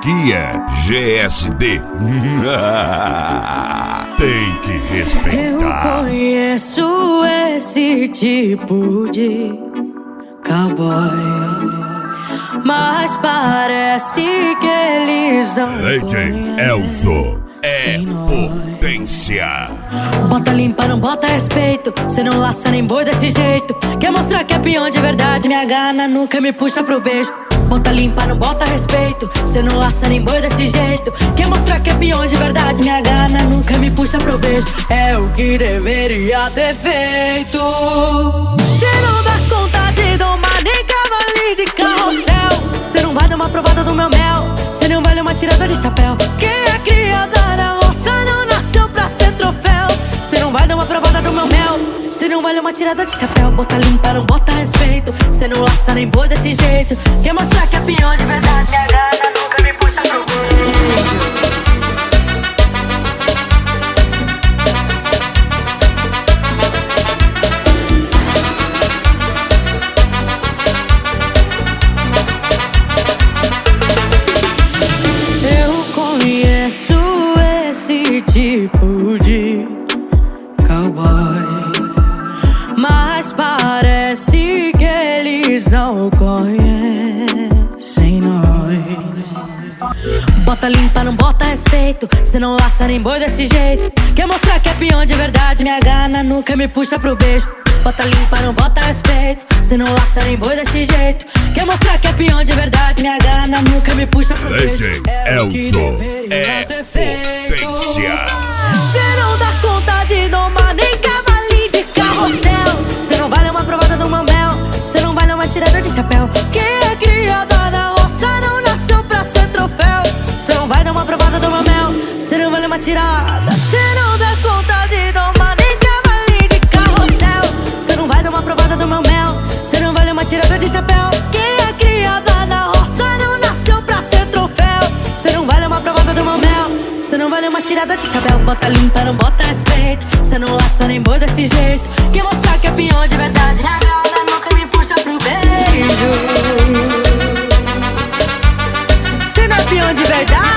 aqui é GSD. Tem que respeitar. Eu conheço esse tipo de cowboy, mas parece que eles não DJ Elzo é potência. Bota limpa, não bota respeito. Cê não laça nem boi desse jeito. Quer mostrar que é peão de verdade, me agarra na nuca, me puxa pro beijo. Bota limpa, não bota respeito. Cê não laça nem boi desse jeito. Quer mostrar que é peão de verdade, me agarra na nuca, me puxa pro beijo. É o que deveria ter feito. Cê não dá conta de domar nem cavalinho de carrossel. Cê não vai dar uma provada do meu mel. Cê não vale uma tirada de chapéu. Quem é criada na roça não nasceu pra ser troféu. Cê não vai dar uma provada do meu mel. Cê não vale uma tirada de chapéu. Bota limpa, não bota respeito. Cê não laça nem boi desse jeito. Quer mostrar que é peão de verdade, me agarra, nunca me puxa pro beijo. Tipo de cowboy, mas parece que eles não conhecem nós. Bota limpa, não bota respeito. Cê não laça nem boi desse jeito. Quer mostrar que é peão de verdade, me agarra na nuca, me puxa pro beijo. Bota limpa, não bota respeito. Cê não laça nem boi desse jeito. Quer mostrar que é peão de verdade, me agarra na nuca, me puxa pro beijo. DJ Elzo é potência. Cê não dá conta de domar nem cavalinho de carrossel. Cê não vale uma provada do meu mel. Cê não vale uma tirada de chapéu. Quem é criada na roça não nasceu pra ser troféu. Cê não vai dar uma provada do meu mel. Cê não vale uma tirada. Cê não dá conta de domar nem cavalinho de carrossel. Cê não vai dar uma provada do meu mel. Cê não vale uma tirada de chapéu. Quem é criada na roça não nasceu pra ser troféu. Cê não vale uma provada do meu mel. Cê não vale uma tirada de chapéu. Bota limpa, não bota respeito. Cê não laça nem boi desse jeito. Quer mostrar que é peão de verdade, me agarra, nunca me puxa pro beijo. Cê não é peão de verdade.